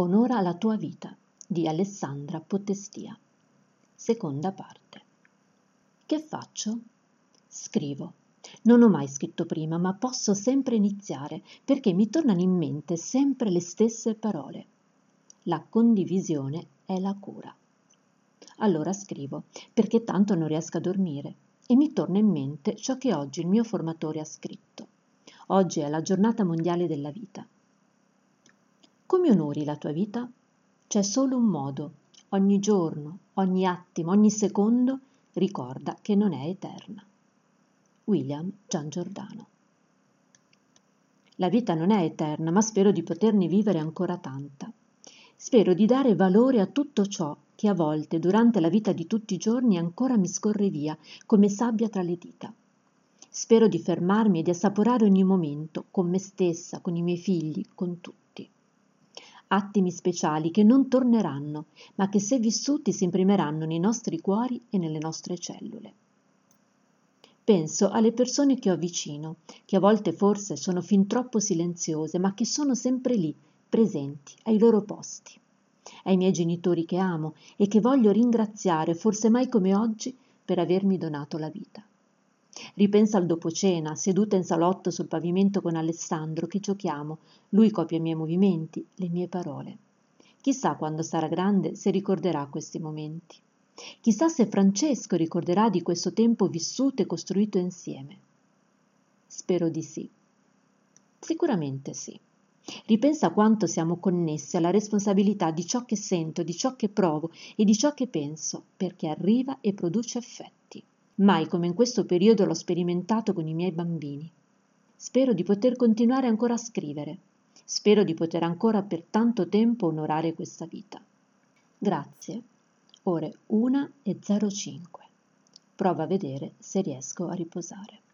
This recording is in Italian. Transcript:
Onora la tua vita di Alessandra Potestia. Seconda parte. Che faccio? Scrivo. Non ho mai scritto prima, ma posso sempre iniziare, perché mi tornano in mente sempre le stesse parole. La condivisione è la cura. Allora scrivo, perché tanto non riesco a dormire, e mi torna in mente ciò che oggi il mio formatore ha scritto. Oggi è la giornata mondiale della vita. Come onori la tua vita? C'è solo un modo. Ogni giorno, ogni attimo, ogni secondo ricorda che non è eterna. William Giangiordano. La vita non è eterna, ma spero di poterne vivere ancora tanta. Spero di dare valore a tutto ciò che a volte durante la vita di tutti i giorni ancora mi scorre via come sabbia tra le dita. Spero di fermarmi e di assaporare ogni momento con me stessa, con i miei figli, con tutti. Attimi speciali che non torneranno, ma che se vissuti si imprimeranno nei nostri cuori e nelle nostre cellule. Penso alle persone che ho vicino, che a volte forse sono fin troppo silenziose, ma che sono sempre lì, presenti, ai loro posti. Ai miei genitori che amo e che voglio ringraziare, forse mai come oggi, per avermi donato la vita. Ripenso al dopo cena, seduta in salotto sul pavimento con Alessandro, che giochiamo, lui copia i miei movimenti, le mie parole. Chissà quando sarà grande se ricorderà questi momenti. Chissà se Francesco ricorderà di questo tempo vissuto e costruito insieme. Spero di sì. Sicuramente sì. Ripensa quanto siamo connessi alla responsabilità di ciò che sento, di ciò che provo e di ciò che penso, perché arriva e produce effetti. Mai come in questo periodo l'ho sperimentato con i miei bambini. Spero di poter continuare ancora a scrivere. Spero di poter ancora per tanto tempo onorare questa vita. Grazie. Ore 1:05. Prova a vedere se riesco a riposare.